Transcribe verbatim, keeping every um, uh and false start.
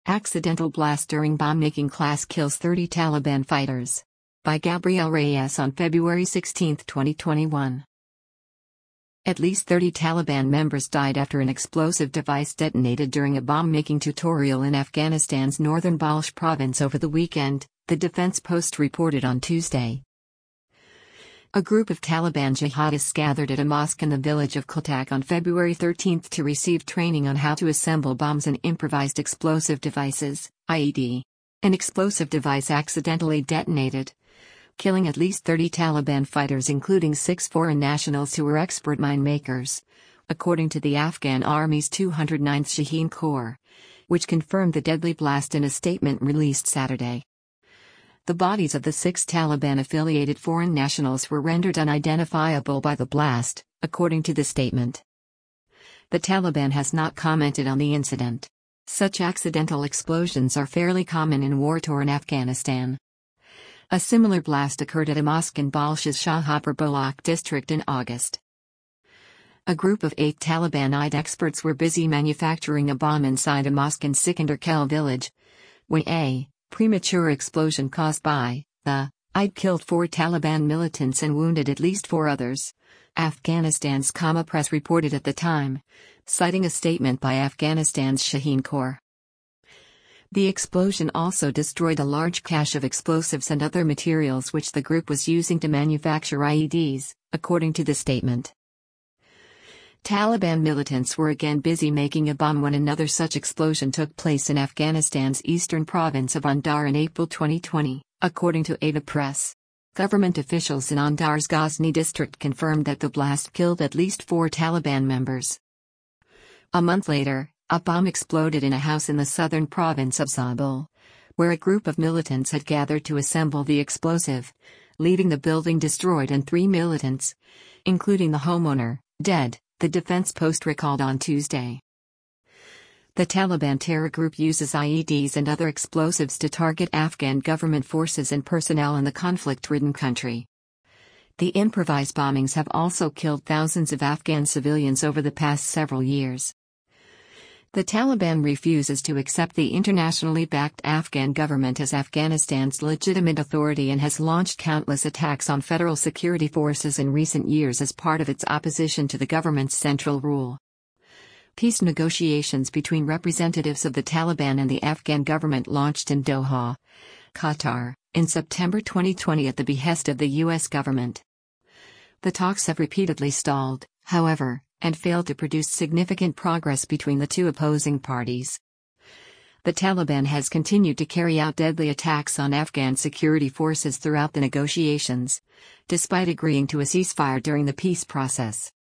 Accidental blast during bomb-making class kills thirty Taliban fighters. By Gabriel Reyes on February sixteenth, twenty twenty-one. At least thirty Taliban members died after an explosive device detonated during a bomb-making tutorial in Afghanistan's northern Balch province over the weekend, the Defense Post reported on Tuesday. A group of Taliban jihadists gathered at a mosque in the village of Kultak on February thirteenth to receive training on how to assemble bombs and improvised explosive devices, I E D. An explosive device accidentally detonated, killing at least thirty Taliban fighters, including six foreign nationals who were expert mine makers, according to the Afghan Army's two hundred ninth Shaheen Corps, which confirmed the deadly blast in a statement released Saturday. The bodies of the six Taliban-affiliated foreign nationals were rendered unidentifiable by the blast, according to the statement. The Taliban has not commented on the incident. Such accidental explosions are fairly common in war-torn Afghanistan. A similar blast occurred at a mosque in Balch's Shahpur Balak district in August. A group of eight Taliban-eyed experts were busy manufacturing a bomb inside a mosque in Sikandar Khel village, when a premature explosion caused by the I E D killed four Taliban militants and wounded at least four others, Afghanistan's Kama Press reported at the time, citing a statement by Afghanistan's Shaheen Corps. The explosion also destroyed a large cache of explosives and other materials which the group was using to manufacture I E Ds, according to the statement. Taliban militants were again busy making a bomb when another such explosion took place in Afghanistan's eastern province of Andar in April twenty twenty, according to A D A Press. Government officials in Andar's Ghazni district confirmed that the blast killed at least four Taliban members. A month later, a bomb exploded in a house in the southern province of Zabul, where a group of militants had gathered to assemble the explosive, leaving the building destroyed and three militants, including the homeowner, dead, the Defense Post recalled on Tuesday. The Taliban terror group uses I E Ds and other explosives to target Afghan government forces and personnel in the conflict-ridden country. The improvised bombings have also killed thousands of Afghan civilians over the past several years. The Taliban refuses to accept the internationally backed Afghan government as Afghanistan's legitimate authority and has launched countless attacks on federal security forces in recent years as part of its opposition to the government's central rule. Peace negotiations between representatives of the Taliban and the Afghan government launched in Doha, Qatar, in September twenty twenty at the behest of the U S government. The talks have repeatedly stalled, however, and failed to produce significant progress between the two opposing parties. The Taliban has continued to carry out deadly attacks on Afghan security forces throughout the negotiations, despite agreeing to a ceasefire during the peace process.